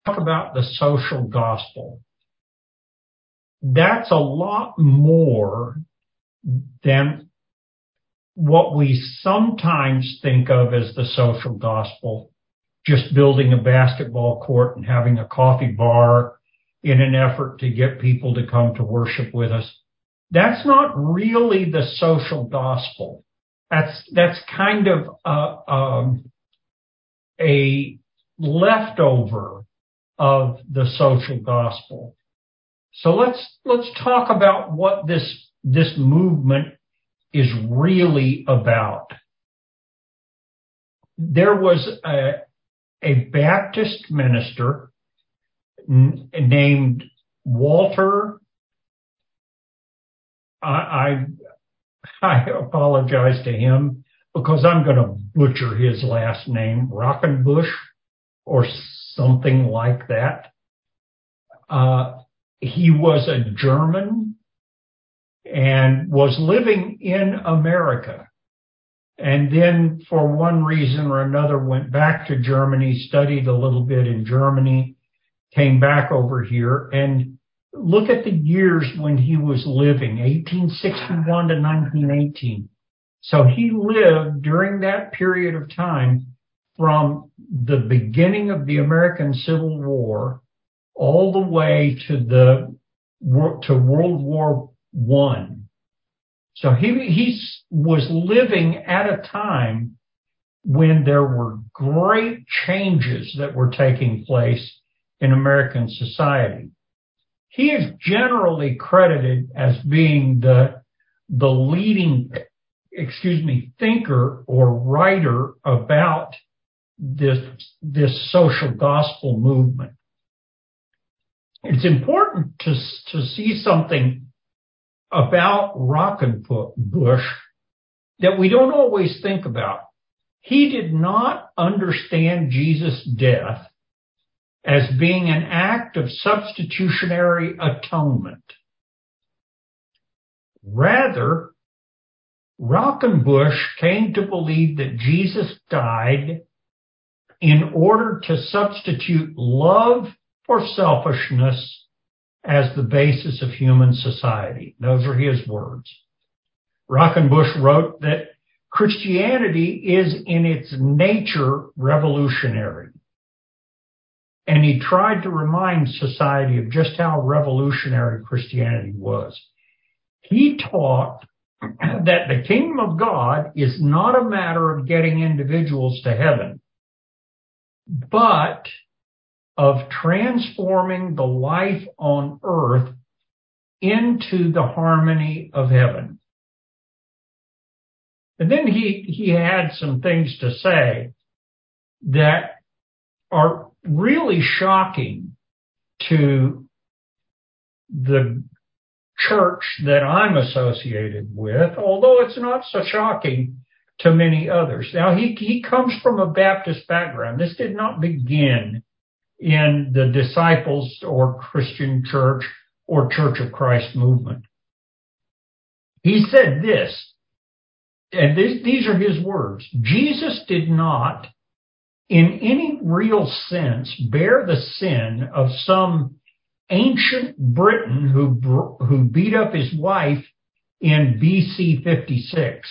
about the social gospel. That's a lot more than what we sometimes think of as the social gospel, just building a basketball court and having a coffee bar in an effort to get people to come to worship with us. That's not really the social gospel. That's kind of a leftover of the social gospel. So let's talk about what this movement is really about. There was a Baptist minister named Walter. I apologize to him because I'm going to butcher his last name, Rockenbush or something like that. He was a German and was living in America. And then for one reason or another went back to Germany, studied a little bit in Germany, came back over here, and look at the years when he was living, 1861 to 1918. So he lived during that period of time from the beginning of the American Civil War all the way to World War I. So he was living at a time when there were great changes that were taking place in American society. He is generally credited as being the leading, thinker or writer about this social gospel movement. It's important to see something about Rockenbush that we don't always think about. He did not understand Jesus' death as being an act of substitutionary atonement. Rather, Rockenbush came to believe that Jesus died in order to substitute love for selfishness as the basis of human society. Those are his words. Rockenbush wrote that Christianity is in its nature revolutionary. And he tried to remind society of just how revolutionary Christianity was. He taught that the kingdom of God is not a matter of getting individuals to heaven, but of transforming the life on earth into the harmony of heaven. And then he had some things to say that are really shocking to the church that I'm associated with, although it's not so shocking to many others. Now, he comes from a Baptist background. This did not begin in the Disciples or Christian Church or Church of Christ movement. He said this, and these are his words: Jesus did not, in any real sense, bear the sin of some ancient Briton who beat up his wife in BC 56,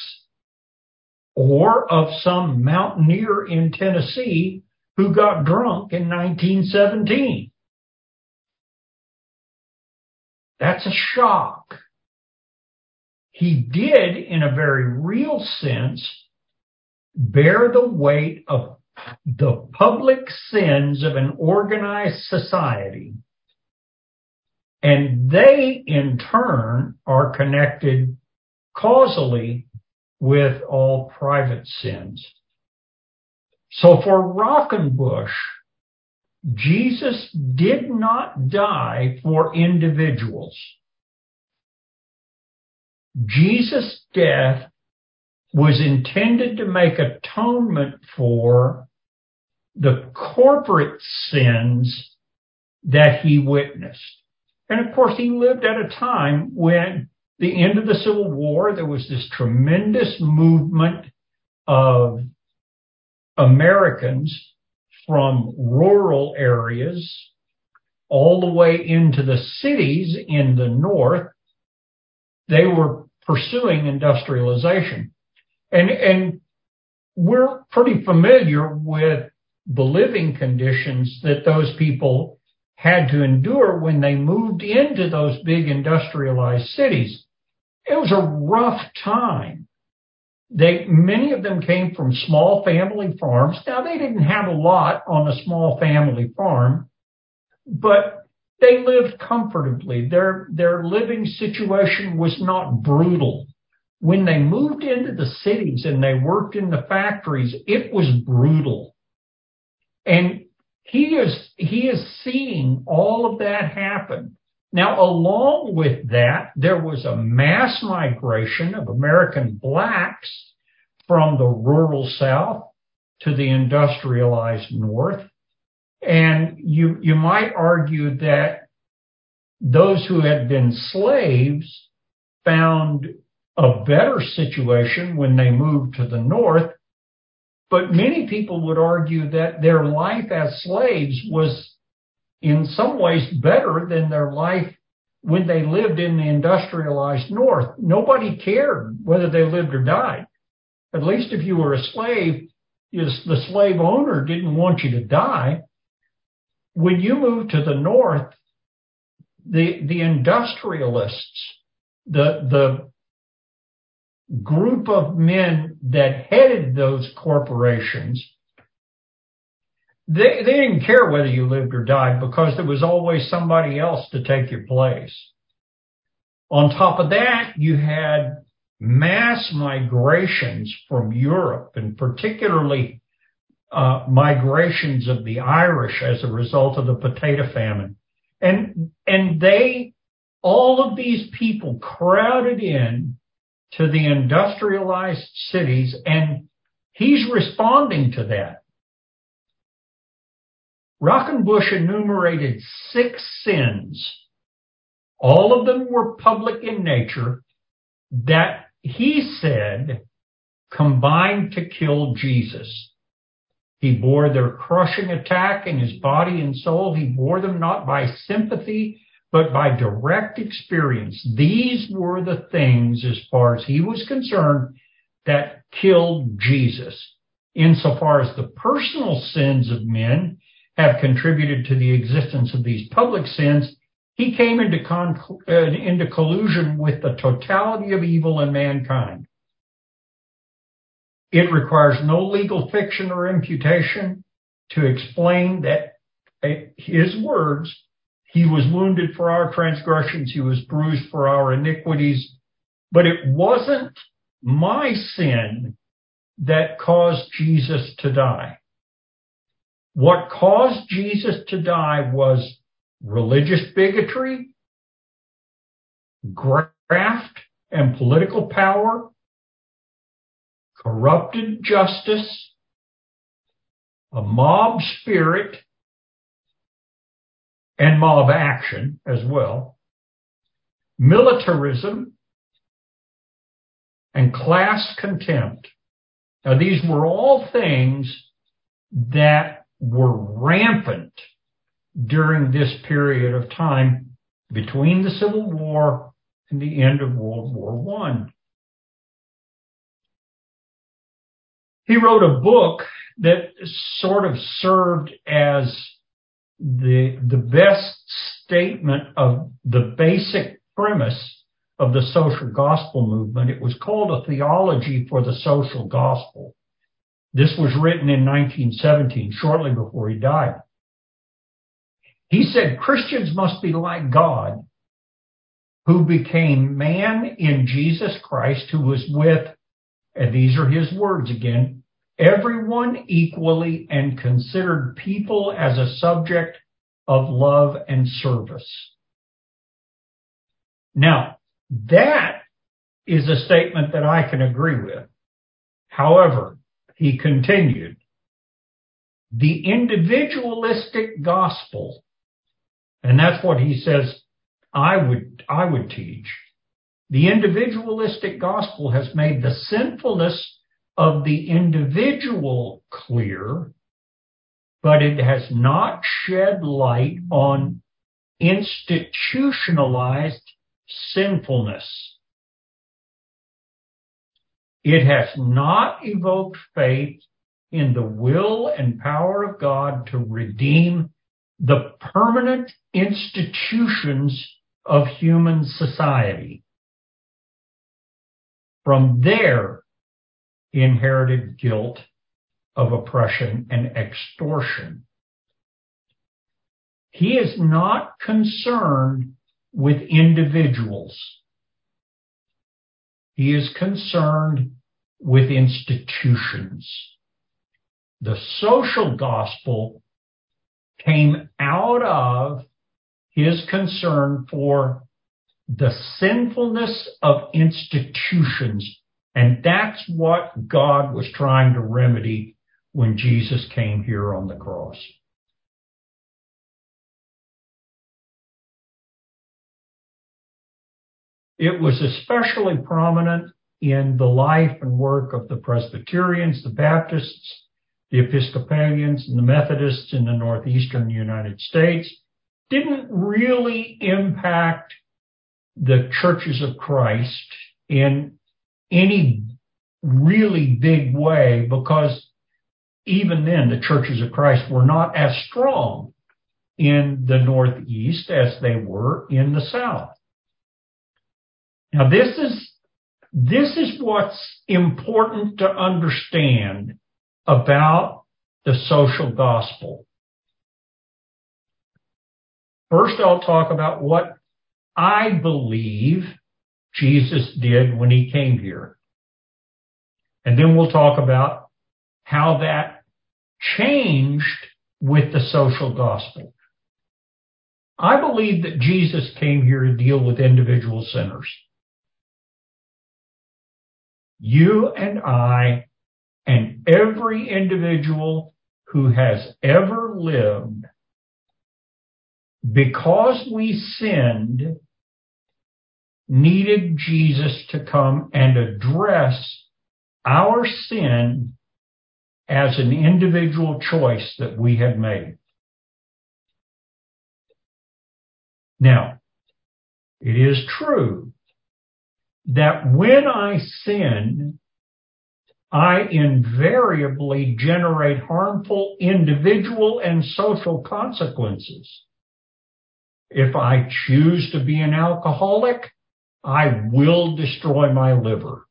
or of some mountaineer in Tennessee who got drunk in 1917. That's a shock. He did, in a very real sense, bear the weight of the public sins of an organized society, and they, in turn, are connected causally with all private sins. So for Rockenbush, Jesus did not die for individuals. Jesus' death was intended to make atonement for the corporate sins that he witnessed. And of course, he lived at a time when the end of the Civil War, there was this tremendous movement of Americans from rural areas all the way into the cities in the north. They were pursuing industrialization. And we're pretty familiar with the living conditions that those people had to endure when they moved into those big industrialized cities. It was a rough time. Many of them came from small family farms. Now, they didn't have a lot on a small family farm, but they lived comfortably. Their living situation was not brutal. When they moved into the cities and they worked in the factories, it was brutal. And he is seeing all of that happen. Now, along with that, there was a mass migration of American blacks from the rural South to the industrialized North. And you might argue that those who had been slaves found a better situation when they moved to the North. But many people would argue that their life as slaves was in some ways better than their life when they lived in the industrialized North. Nobody cared whether they lived or died. At least if you were a slave, the slave owner didn't want you to die. When you moved to the North, the industrialists, the group of men that headed those corporations, they didn't care whether you lived or died because there was always somebody else to take your place. On top of that, you had mass migrations from Europe, and particularly migrations of the Irish as a result of the potato famine. And all of these people crowded in to the industrialized cities, and he's responding to that. Rauchenbusch enumerated 6 sins. All of them were public in nature that he said combined to kill Jesus. He bore their crushing attack in his body and soul. He bore them not by sympathy, but by direct experience. These were the things, as far as he was concerned, that killed Jesus. Insofar as the personal sins of men have contributed to the existence of these public sins, he came into collusion with the totality of evil in mankind. It requires no legal fiction or imputation to explain that his words, he was wounded for our transgressions, he was bruised for our iniquities, but it wasn't my sin that caused Jesus to die. What caused Jesus to die was religious bigotry, graft and political power, corrupted justice, a mob spirit, and mob action as well, militarism, and class contempt. Now, these were all things that were rampant during this period of time between the Civil War and the end of World War I. He wrote a book that sort of served as the best statement of the basic premise of the social gospel movement. It was called A Theology for the Social Gospel. This was written in 1917, shortly before he died. He said Christians must be like God, who became man in Jesus Christ, who was with, and these are his words again, everyone equally and considered people as a subject of love and service. Now, that is a statement that I can agree with. However, he continued, the individualistic gospel, and that's what he says I would teach. The individualistic gospel has made the sinfulness of the individual clear but it has not shed light on institutionalized sinfulness. It has not evoked faith in the will and power of God to redeem the permanent institutions of human society from their inherited guilt of oppression and extortion. He is not concerned with individuals. He is concerned with institutions. The social gospel came out of his concern for the sinfulness of institutions. And that's what God was trying to remedy when Jesus came here on the cross. It was especially prominent in the life and work of the Presbyterians, the Baptists, the Episcopalians, and the Methodists in the northeastern United States. Didn't really impact the churches of Christ in any really big way, because even then the churches of Christ were not as strong in the Northeast as they were in the South. Now, this is what's important to understand about the social gospel. First, I'll talk about what I believe Jesus did when he came here. And then we'll talk about how that changed with the social gospel. I believe that Jesus came here to deal with individual sinners. You and I and every individual who has ever lived, because we sinned, needed Jesus to come and address our sin as an individual choice that we had made. Now, it is true that when I sin, I invariably generate harmful individual and social consequences. If I choose to be an alcoholic, I will destroy my liver.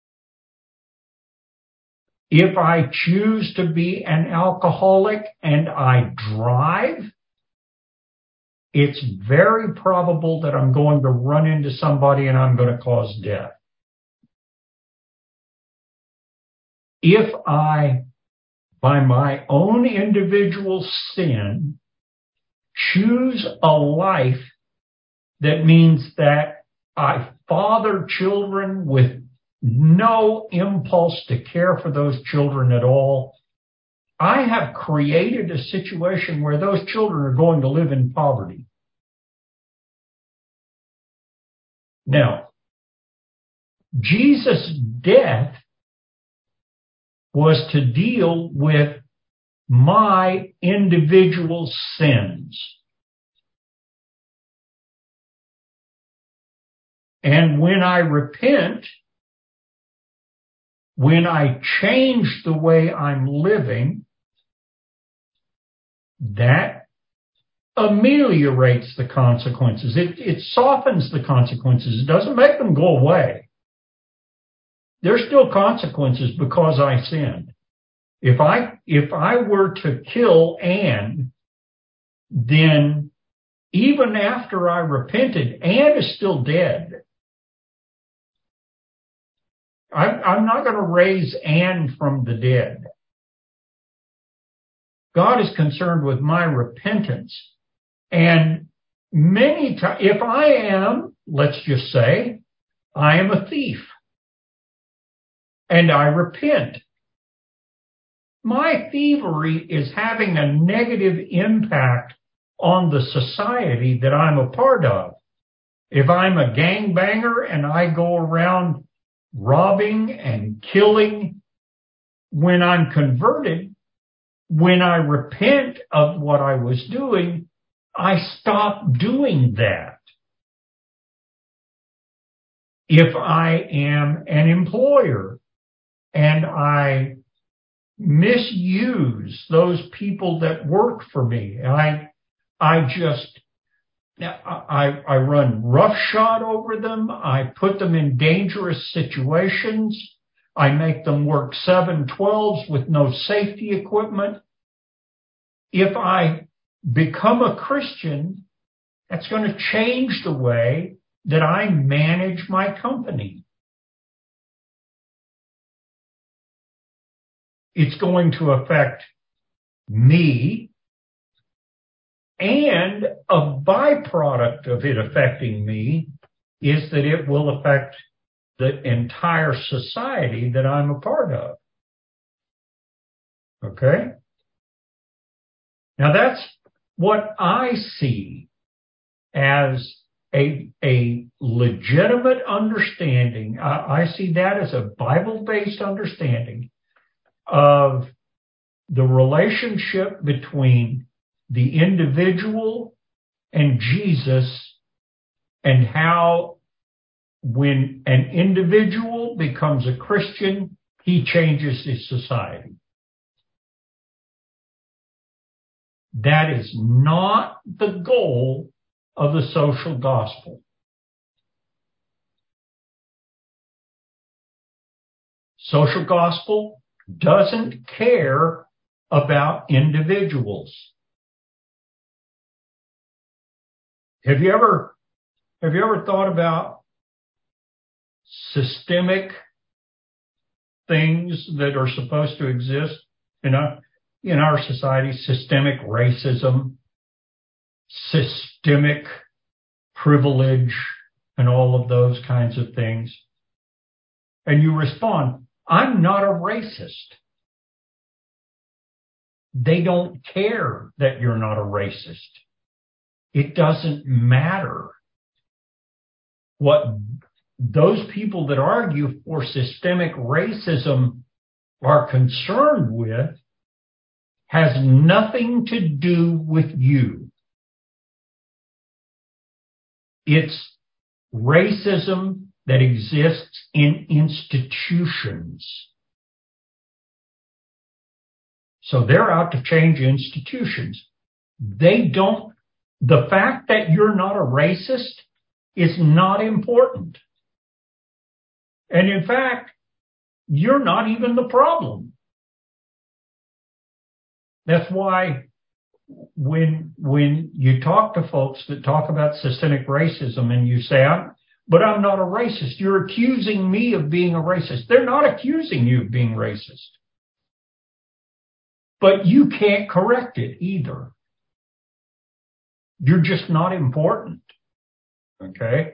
If I choose to be an alcoholic and I drive, it's very probable that I'm going to run into somebody and I'm going to cause death. If I, by my own individual sin, choose a life that means that I father children with no impulse to care for those children at all, I have created a situation where those children are going to live in poverty. Now, Jesus' death was to deal with my individual sins. And when I repent, when I change the way I'm living, that ameliorates the consequences. It softens the consequences. It doesn't make them go away. There's still consequences because I sinned. If I were to kill Anne, then even after I repented, Anne is still dead. I'm not going to raise Anne from the dead. God is concerned with my repentance. And many times, if I am, let's just say, I am a thief and I repent, my thievery is having a negative impact on the society that I'm a part of. If I'm a gangbanger and I go around robbing and killing, when I'm converted, when I repent of what I was doing, I stop doing that. If I am an employer and I misuse those people that work for me, I run roughshod over them. I put them in dangerous situations. I make them work 7/12s with no safety equipment. If I become a Christian, that's going to change the way that I manage my company. It's going to affect me, and a byproduct of it affecting me is that it will affect the entire society that I'm a part of. Okay? Now that's what I see as a legitimate understanding. I see that as a Bible-based understanding of the relationship between the individual and Jesus, and how when an individual becomes a Christian, he changes his society. That is not the goal of the social gospel. Social gospel doesn't care about individuals. Have you ever thought about systemic things that are supposed to exist in our society? Systemic racism, systemic privilege, and all of those kinds of things. And you respond, I'm not a racist. They don't care that you're not a racist. It doesn't matter. What those people that argue for systemic racism are concerned with has nothing to do with you. It's racism that exists in institutions. So they're out to change institutions. The fact that you're not a racist is not important. And in fact, you're not even the problem. That's why when you talk to folks that talk about systemic racism and you say, but I'm not a racist, you're accusing me of being a racist. They're not accusing you of being racist. But you can't correct it either. You're just not important. Okay?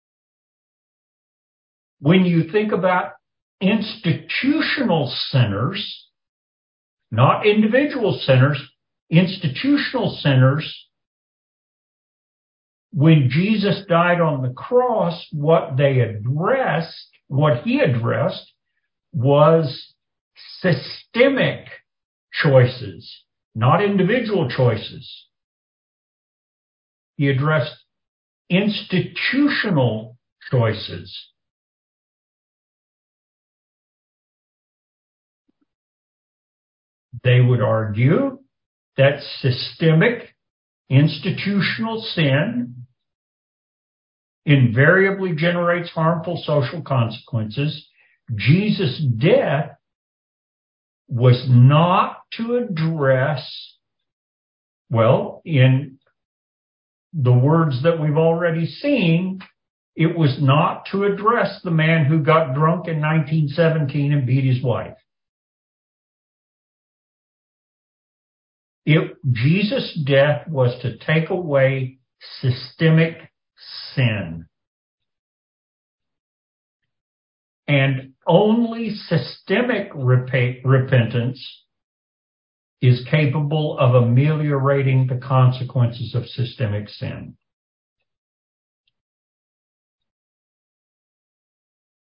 When you think about institutional sinners, not individual sinners, institutional sinners, when Jesus died on the cross, what he addressed was systemic choices, not individual choices. He addressed institutional choices. They would argue that systemic institutional sin invariably generates harmful social consequences. Jesus' death was not to address, well, in the words that we've already seen, it was not to address the man who got drunk in 1917 and beat his wife. Jesus' death was to take away systemic sin. And only systemic repentance is capable of ameliorating the consequences of systemic sin.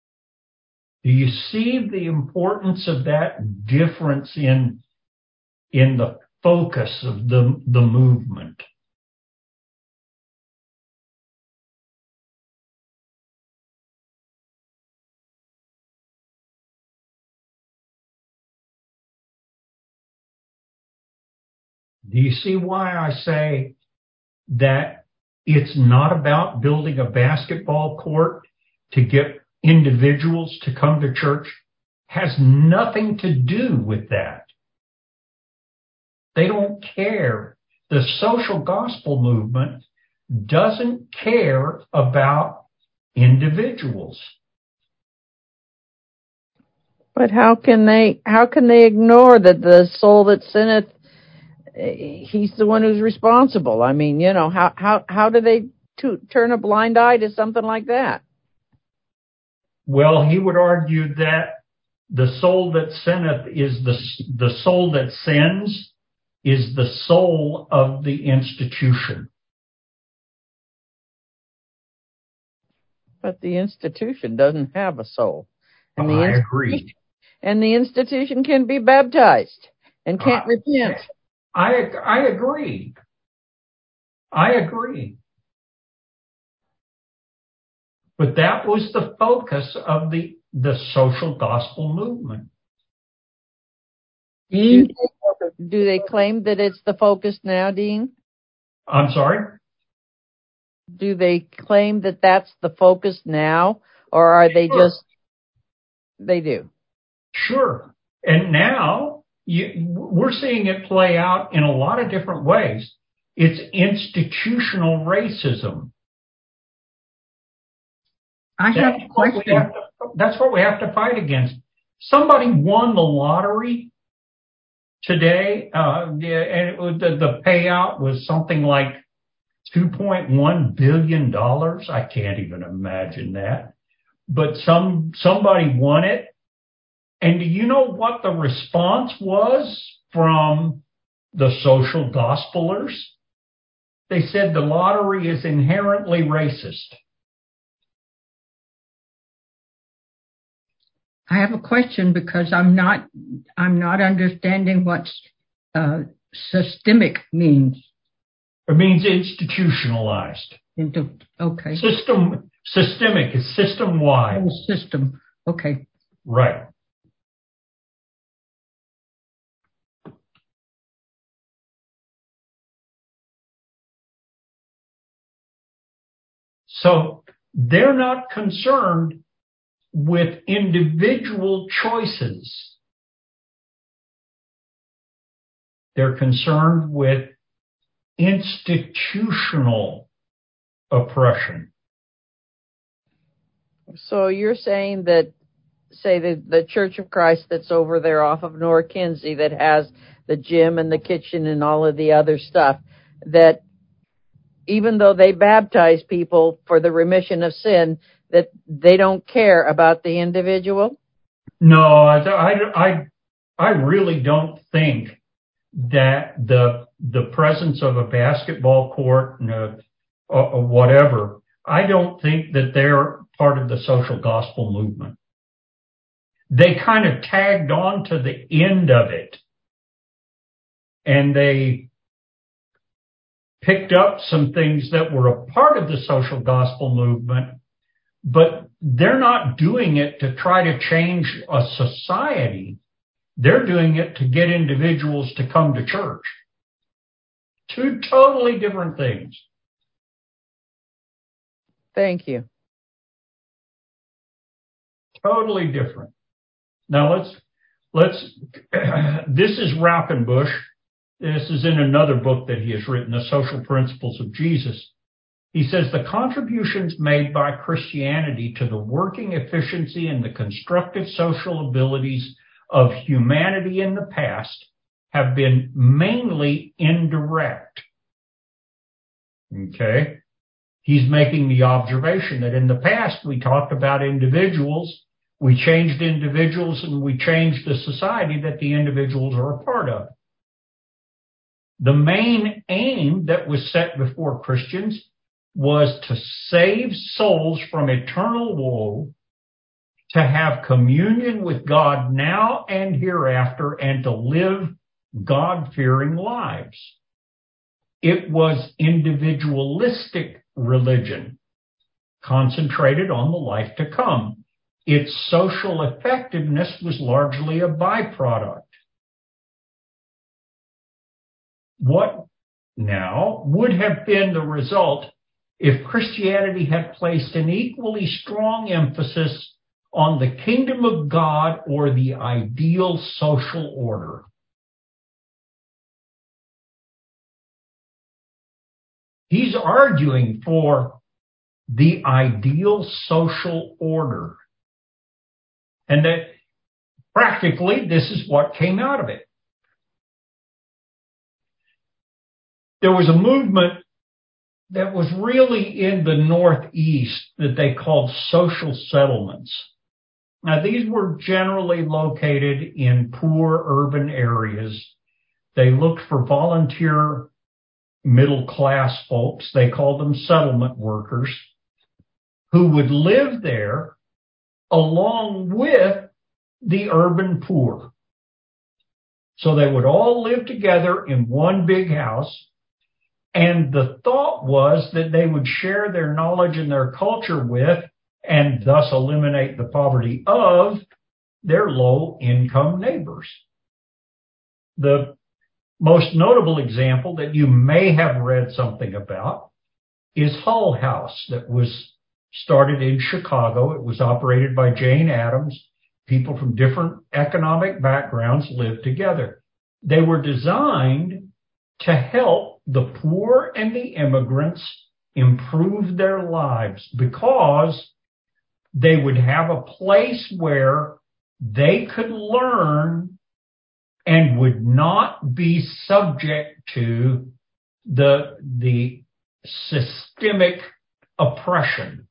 Do you see the importance of that difference in in the focus of the movement. Do you see why I say that it's not about building a basketball court to get individuals to come to church? Has nothing to do with that. They don't care. The social gospel movement doesn't care about individuals. But how can they ignore that the soul that sinneth, he's the one who's responsible? I mean, how do they turn a blind eye to something like that? Well, he would argue that the soul that sinneth is the soul that sins is the soul of the institution. But the institution doesn't have a soul. And I agree. And the institution can be baptized and can't repent. I agree. I agree. But that was the focus of the social gospel movement. Dean? Do they claim that it's the focus now, Dean? I'm sorry? Do they claim that that's the focus now? Or are they just... They do? Sure. And now we're seeing it play out in a lot of different ways. It's institutional racism. I have a question. That's what we have to fight against. Somebody won the lottery today, and the payout was something like $2.1 billion. I can't even imagine that. But somebody won it. And do you know what the response was from the social gospelers? They said the lottery is inherently racist. I have a question because I'm not understanding what systemic means. It means institutionalized. Okay. Systemic is system-wide. Oh, system. Okay. Right. So they're not concerned with individual choices. They're concerned with institutional oppression. So you're saying that, say, the Church of Christ that's over there off of North Kinsey that has the gym and the kitchen and all of the other stuff, that even though they baptize people for the remission of sin, that they don't care about the individual? No, I really don't think that the presence of a basketball court or whatever, I don't think that they're part of the social gospel movement. They kind of tagged on to the end of it, and they picked up some things that were a part of the social gospel movement, but they're not doing it to try to change a society. They're doing it to get individuals to come to church. Two totally different things. Thank you. Totally different. Now let's this is Rappenbush. This is in another book that he has written, The Social Principles of Jesus. He says the contributions made by Christianity to the working efficiency and the constructive social abilities of humanity in the past have been mainly indirect. Okay? He's making the observation that in the past we talked about individuals, we changed individuals, and we changed the society that the individuals are a part of. The main aim that was set before Christians was to save souls from eternal woe, to have communion with God now and hereafter, and to live God-fearing lives. It was individualistic religion, concentrated on the life to come. Its social effectiveness was largely a byproduct. What now would have been the result if Christianity had placed an equally strong emphasis on the kingdom of God or the ideal social order? He's arguing for the ideal social order. And that practically this is what came out of it. There was a movement that was really in the Northeast that they called social settlements. Now, these were generally located in poor urban areas. They looked for volunteer middle-class folks. They called them settlement workers who would live there along with the urban poor. So they would all live together in one big house. And the thought was that they would share their knowledge and their culture with, and thus eliminate the poverty of, their low-income neighbors. The most notable example that you may have read something about is Hull House, that was started in Chicago. It was operated by Jane Addams. People from different economic backgrounds lived together. They were designed to help the poor and the immigrants improve their lives, because they would have a place where they could learn and would not be subject to the systemic oppression.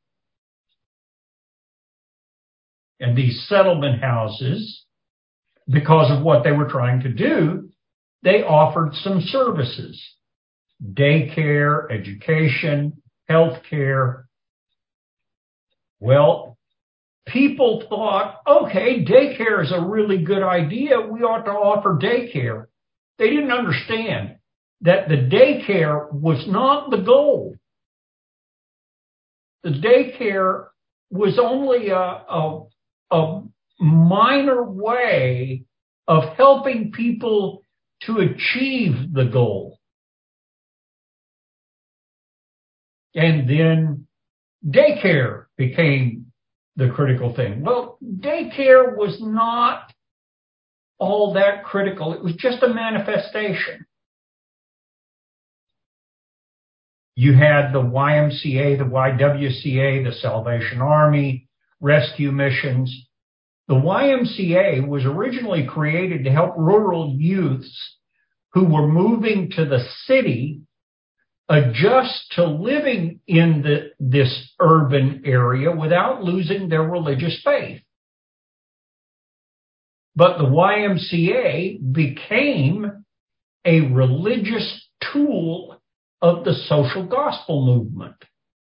And these settlement houses, because of what they were trying to do, they offered some services: daycare, education, healthcare. Well, people thought, okay, daycare is a really good idea. We ought to offer daycare. They didn't understand that the daycare was not the goal. The daycare was only a minor way of helping people to achieve the goal. And then daycare became the critical thing. Well, daycare was not all that critical. It was just a manifestation. You had the YMCA, the YWCA, the Salvation Army, rescue missions. The YMCA was originally created to help rural youths who were moving to the city adjust to living in this urban area without losing their religious faith. But the YMCA became a religious tool of the social gospel movement.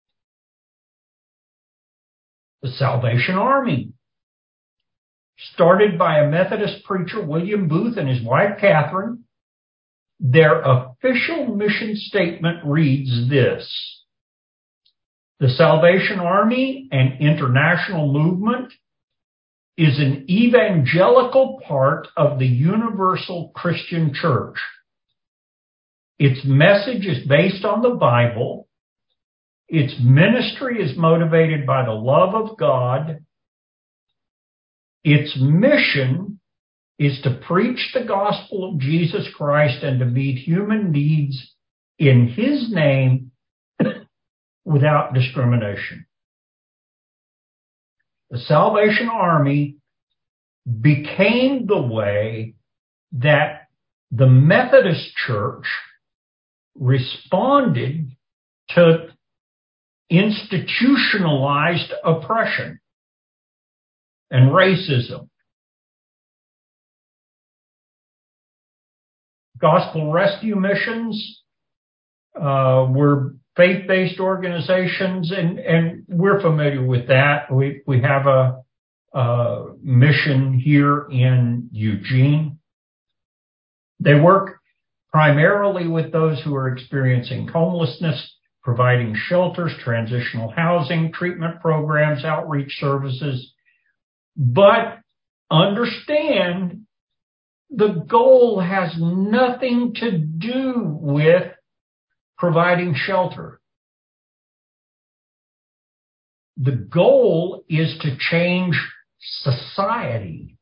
The Salvation Army, started by a Methodist preacher, William Booth, and his wife, Catherine. Their official mission statement reads this: the Salvation Army, an international movement, is an evangelical part of the universal Christian church. Its message is based on the Bible. Its ministry is motivated by the love of God. Its mission is to preach the gospel of Jesus Christ and to meet human needs in His name without discrimination. The Salvation Army became the way that the Methodist Church responded to institutionalized oppression and racism. Gospel rescue missions were faith-based organizations, and we're familiar with that. We have a mission here in Eugene. They work primarily with those who are experiencing homelessness, providing shelters, transitional housing, treatment programs, outreach services. But understand, the goal has nothing to do with providing shelter. The goal is to change society.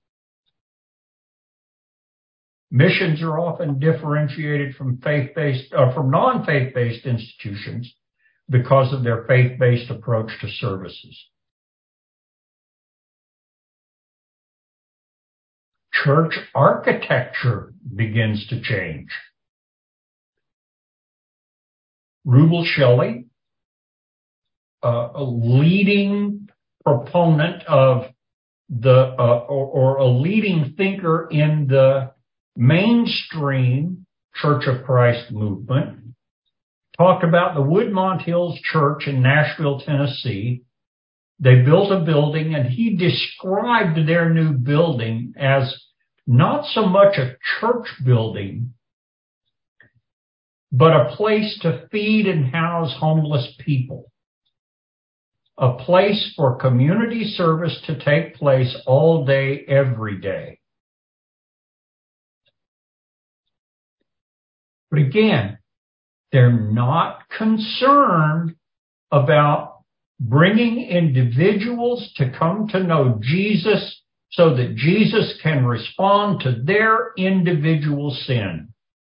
Missions are often differentiated from non-faith-based institutions because of their faith-based approach to services. Church architecture begins to change. Rubel Shelley, a leading proponent of or a leading thinker in the mainstream Church of Christ movement, talked about the Woodmont Hills Church in Nashville, Tennessee. They built a building, and he described their new building as not so much a church building, but a place to feed and house homeless people. A place for community service to take place all day, every day. But again, they're not concerned about bringing individuals to come to know Jesus so that Jesus can respond to their individual sin.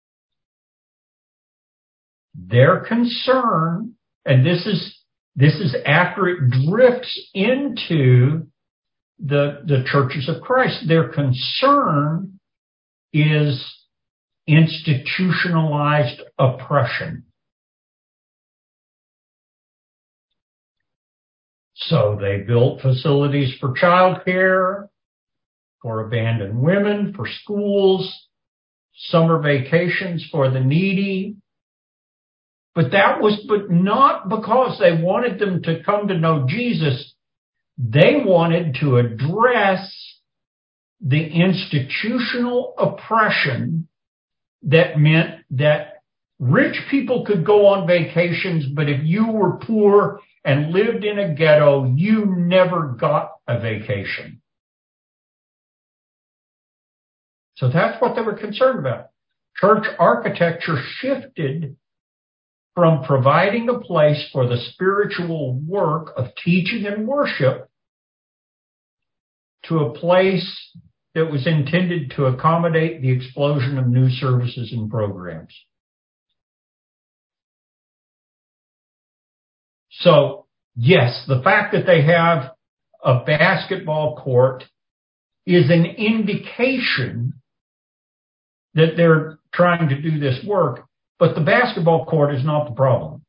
Their concern, and this is after it drifts into the churches of Christ, their concern is institutionalized oppression. So they built facilities for childcare, for abandoned women, for schools, summer vacations for the needy. But not because they wanted them to come to know Jesus. They wanted to address the institutional oppression that meant that rich people could go on vacations, but if you were poor and lived in a ghetto, you never got a vacation. So that's what they were concerned about. Church architecture shifted from providing a place for the spiritual work of teaching and worship to a place that was intended to accommodate the explosion of new services and programs. So, yes, the fact that they have a basketball court is an indication that they're trying to do this work, but the basketball court is not the problem.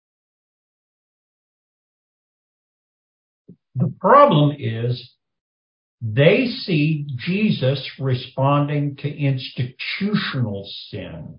The problem is they see Jesus responding to institutional sin.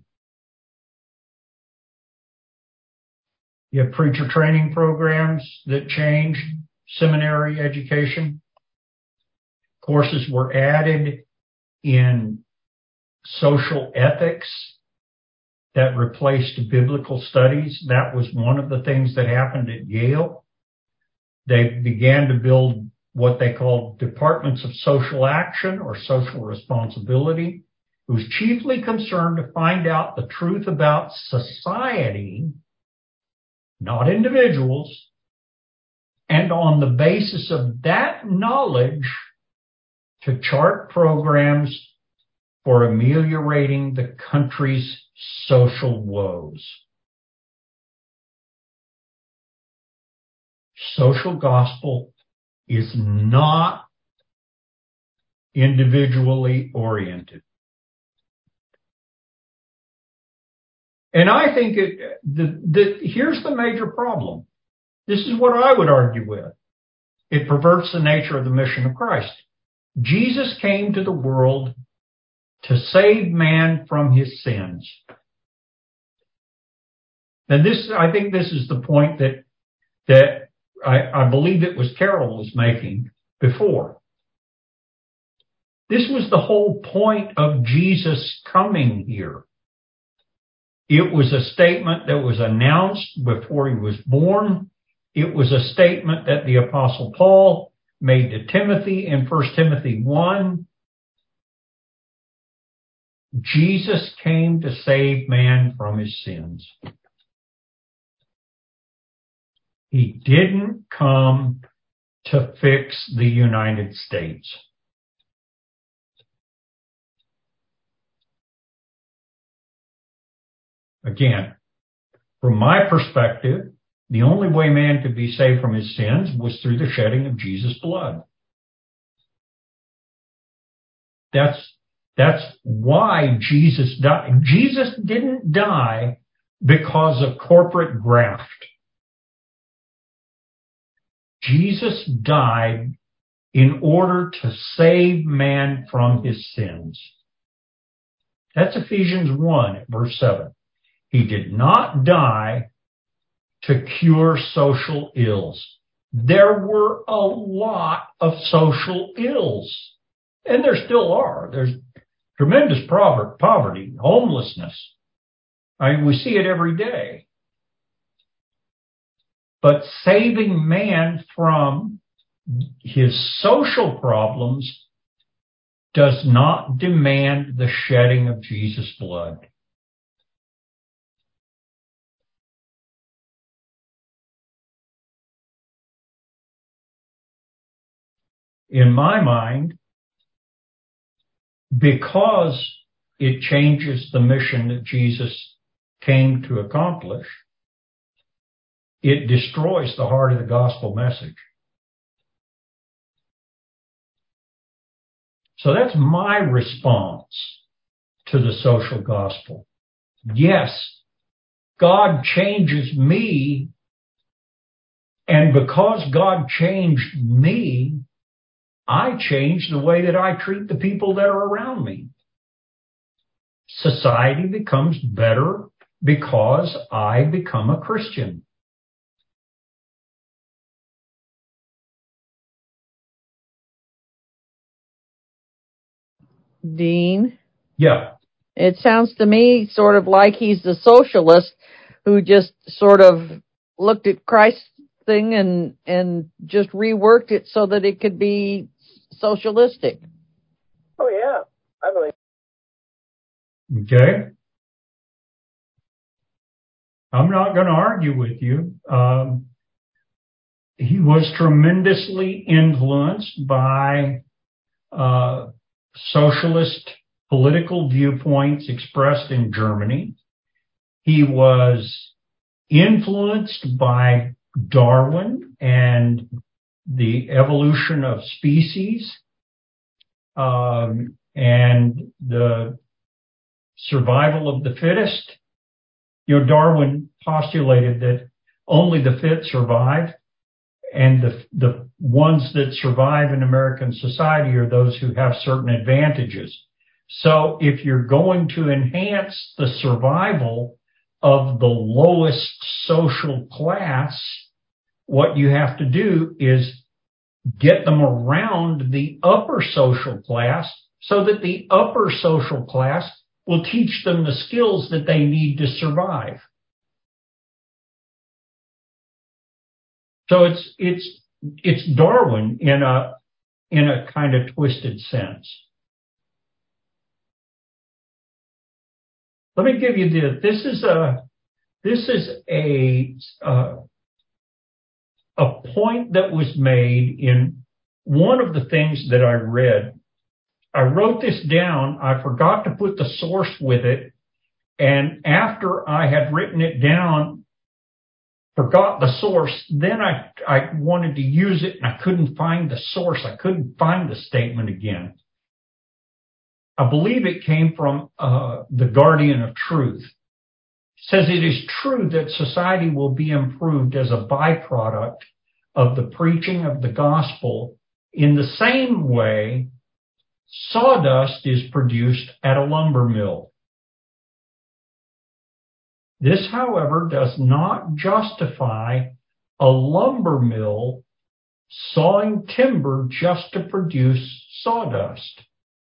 You have preacher training programs that change seminary education. Courses were added in social ethics that replaced biblical studies. That was one of the things that happened at Yale. They began to build what they called departments of social action or social responsibility. It was chiefly concerned to find out the truth about society, not individuals, and on the basis of that knowledge to chart programs for ameliorating the country's social woes. Social gospel is not individually oriented. And I think here's the major problem. This is what I would argue with. It perverts the nature of the mission of Christ. Jesus came to the world to save man from his sins. And I think this is the point that I believe it was Carol was making before. This was the whole point of Jesus coming here. It was a statement that was announced before he was born. It was a statement that the Apostle Paul made to Timothy in 1 Timothy 1. Jesus came to save man from his sins. He didn't come to fix the United States. Again, from my perspective, the only way man could be saved from his sins was through the shedding of Jesus' blood. That's why Jesus died. Jesus didn't die because of corporate graft. Jesus died in order to save man from his sins. That's Ephesians 1, verse 7. He did not die to cure social ills. There were a lot of social ills, and there still are. There's tremendous poverty, homelessness. We see it every day. But saving man from his social problems does not demand the shedding of Jesus' blood. In my mind, because it changes the mission that Jesus came to accomplish, it destroys the heart of the gospel message. So that's my response to the social gospel. Yes, God changes me, and because God changed me, I change the way that I treat the people that are around me. Society becomes better because I become a Christian. Dean? Yeah. It sounds to me sort of like he's the socialist who just sort of looked at Christ's thing and just reworked it so that it could be socialistic. Oh, yeah. I believe. Okay. I'm not going to argue with you. He was tremendously influenced by socialist political viewpoints expressed in Germany. He was influenced by Darwin and the evolution of species, and the survival of the fittest. Darwin postulated that only the fit survive, and the ones that survive in American society are those who have certain advantages. So if you're going to enhance the survival of the lowest social class, what you have to do is get them around the upper social class so that the upper social class will teach them the skills that they need to survive. So it's Darwin in a kind of twisted sense. Let me give you this is a point that was made in one of the things that I read. I wrote this down. I forgot to put the source with it. And after I had written it down, forgot the source, then I wanted to use it and I couldn't find the source. I couldn't find the statement again. I believe it came from the Guardian of Truth. It says it is true that society will be improved as a byproduct of the preaching of the gospel in the same way sawdust is produced at a lumber mill. This, however, does not justify a lumber mill sawing timber just to produce sawdust.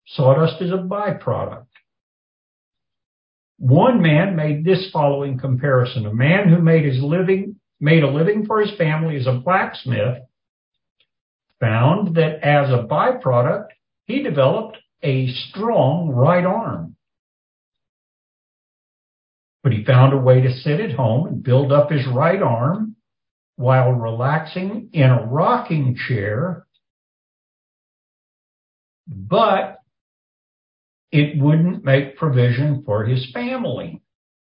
Sawdust is a byproduct. One man made this following comparison. A man who made a living for his family as a blacksmith found that as a byproduct, he developed a strong right arm. But he found a way to sit at home and build up his right arm while relaxing in a rocking chair, but it wouldn't make provision for his family.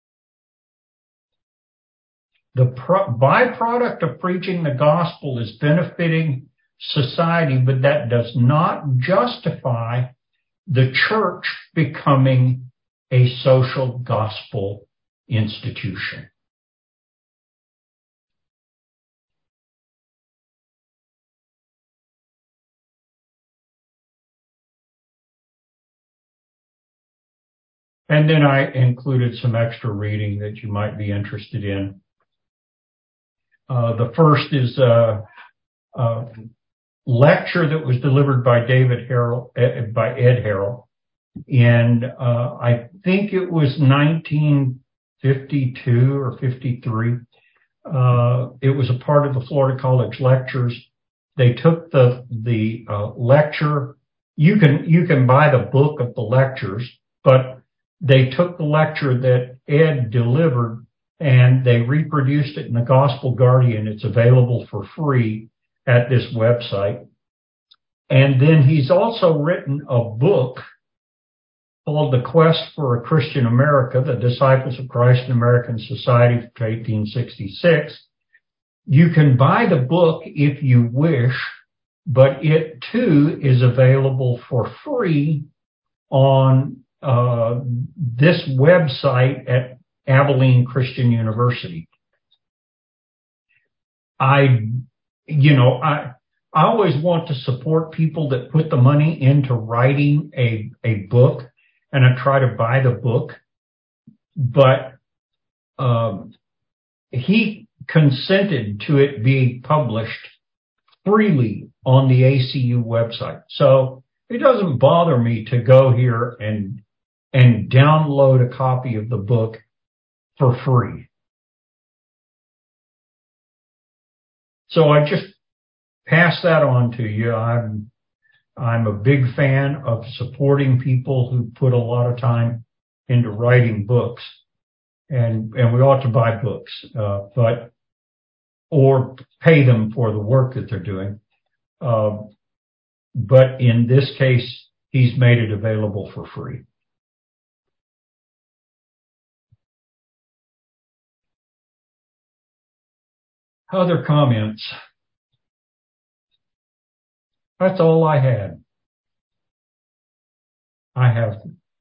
The byproduct of preaching the gospel is benefiting society, but that does not justify the church becoming a social gospel institution. And then I included some extra reading that you might be interested in. The first is a lecture that was delivered by Ed Harrell, and I think it was 1952 or 53. It was a part of the Florida College lectures. They took the lecture. You can buy the book of the lectures, but they took the lecture that Ed delivered and they reproduced it in the Gospel Guardian. It's available for free at this website. And then he's also written a book called The Quest for a Christian America, The Disciples of Christ in American Society from 1866. You can buy the book if you wish, but it too is available for free on this website at Abilene Christian University. I always want to support people that put the money into writing a book, and I try to buy the book, but he consented to it being published freely on the ACU website. So it doesn't bother me to go here and download a copy of the book for free. So I just pass that on to you. I'm a big fan of supporting people who put a lot of time into writing books, and we ought to buy books, or pay them for the work that they're doing. But in this case, he's made it available for free. Other comments? That's all I had. I have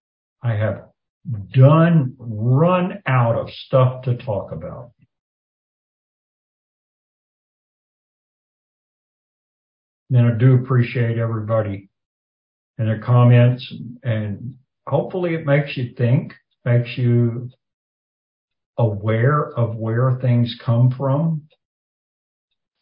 run out of stuff to talk about. And I do appreciate everybody and their comments, and hopefully it makes you think, makes you aware of where things come from.